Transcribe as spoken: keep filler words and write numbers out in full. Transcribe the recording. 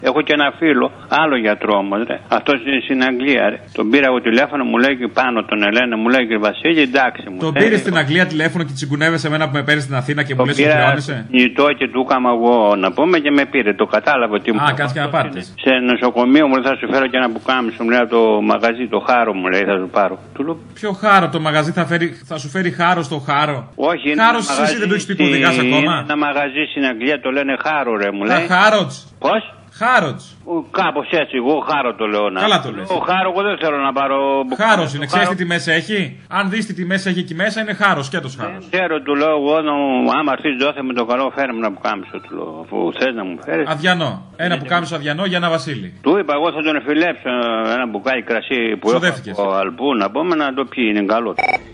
Έχω και ένα φίλο, άλλο γιατρό όμως, ρε. Αυτός είναι στην Αγγλία, ρε. Τον πήρα εγώ τηλέφωνο, μου λέει και πάνω τον Ελένα, μου λέει και Βασίλη, εντάξει μου. Τον πήρε στην Αγγλία τηλέφωνο και τσιγκουνεύεσαι εμένα που με παίρνει στην Αθήνα και μου λε ότι χρεώνεσαι. Νητό και του έκανα εγώ να πούμε και με πήρε. Το κατάλαβε ότι μου. Α, κάτσε και να πάρτε. Σε νοσοκομείο μου λέει θα σου φέρω και ένα πουκάμισο, μου λέει το μαγαζί, το χάρο μου λέει θα σου πάρω. Του λέω. Ποιο χάρο το μαγαζί θα, φέρει, θα σου φέρει χάρο στο χάρο. Όχι, είναι. Χάρο εσύ δεν το έχει πει που οδηγά ακόμα. Ένα μαγαζί στην Αγγλία το λένε χάρο, ρε μου λέει. Χάροτ. Πώ? Χάροτ. Κάπως έτσι, εγώ χάρο το λέω να. Καλά το λες. Ο χάρο, εγώ δεν θέλω να πάρω. Χάρο είναι, ξέρει τι τιμέ έχει. Αν δει τι τιμέ έχει εκεί μέσα, είναι χάρο, σκέτο χάρο. Ξέρω, του λέω εγώ, άμα έρθει δόθε με το καλό, φέρε μου να πουκάμισο, του λέω. Αφού θε να μου φέρει. Αδιανό. Ένα πουκάμισο αδιανό για ένα Βασίλη. Του είπα, εγώ θα τον εφηλέψω ένα μπουκάλι κρασί που έχω από αλπού να πούμε να το πιει, είναι καλό.